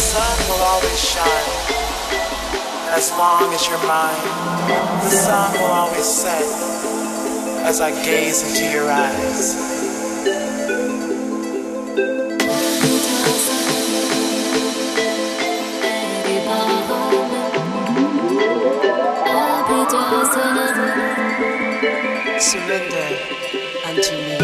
sun will always shine. As long as you're mine, the sun will always set as I gaze into your eyes. Surrender unto me.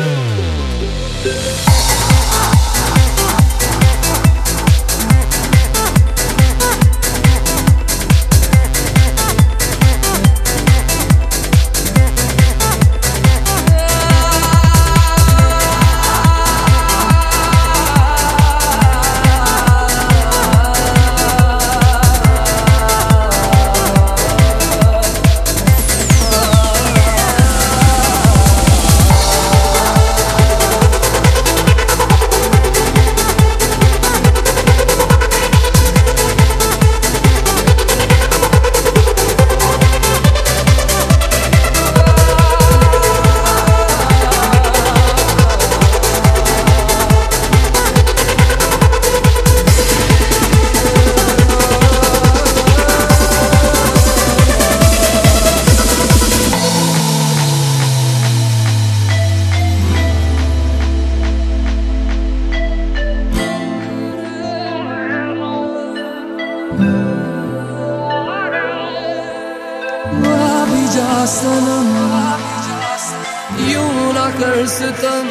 सनम यूं ना कर सितम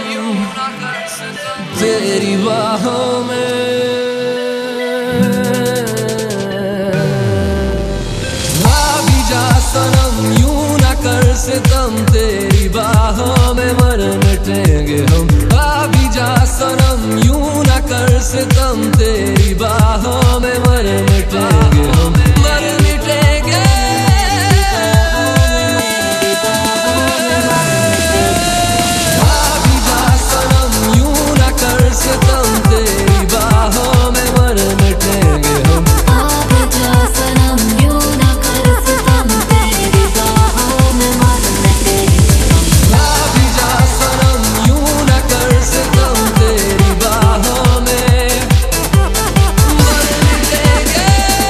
तेरी बाहों में भी जा सनम यूं ना कर सितम तेरी बाहों में मर मिटेंगे हम भी जा सनम यूं ना कर सितम तेरी बाहों में मर मिटेंगे हम मर मिटेंगे सितम तेरी बाहों में मर मिटेंगे हम आगे जा सनम यूं ना कर सितम तेरी बाहों में मर मिटेंगे हम आगे जा सनम यूं ना कर सितम तेरी बाहों में मर मिटेंगे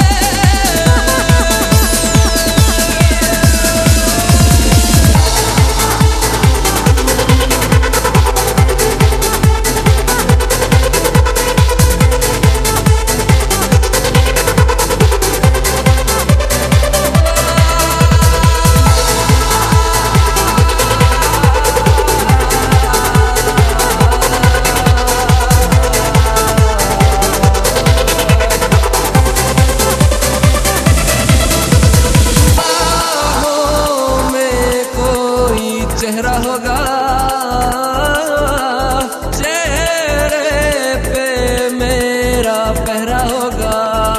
चेहरा होगा चेहरे पे मेरा पहरा होगा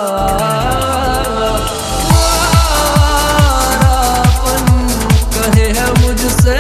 अपन कहे है मुझसे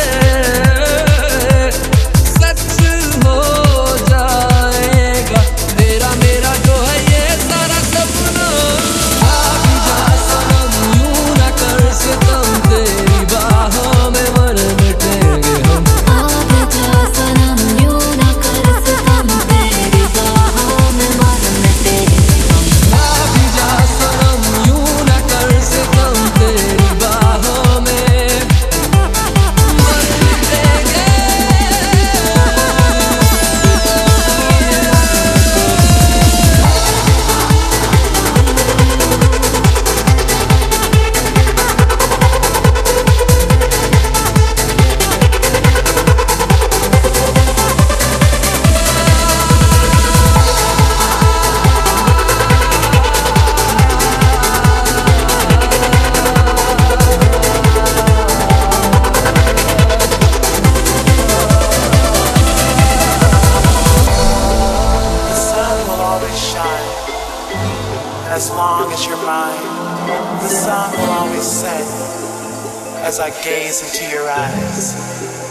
सच हो जाएगा तेरा मेरा जो है ये सारा सपना भी जा सनम यूं ना कर सितम तेरी बाहों में मर मिटेंगे हम आगे जा सनम यूं ना कर सितम तेरी बाहों में मर मिटेंगे हम भी जा सनम यूं ना कर सितम तेरी बाहों में मर मिटेंगे As long as you're mine, the sun will always set as I gaze into your eyes.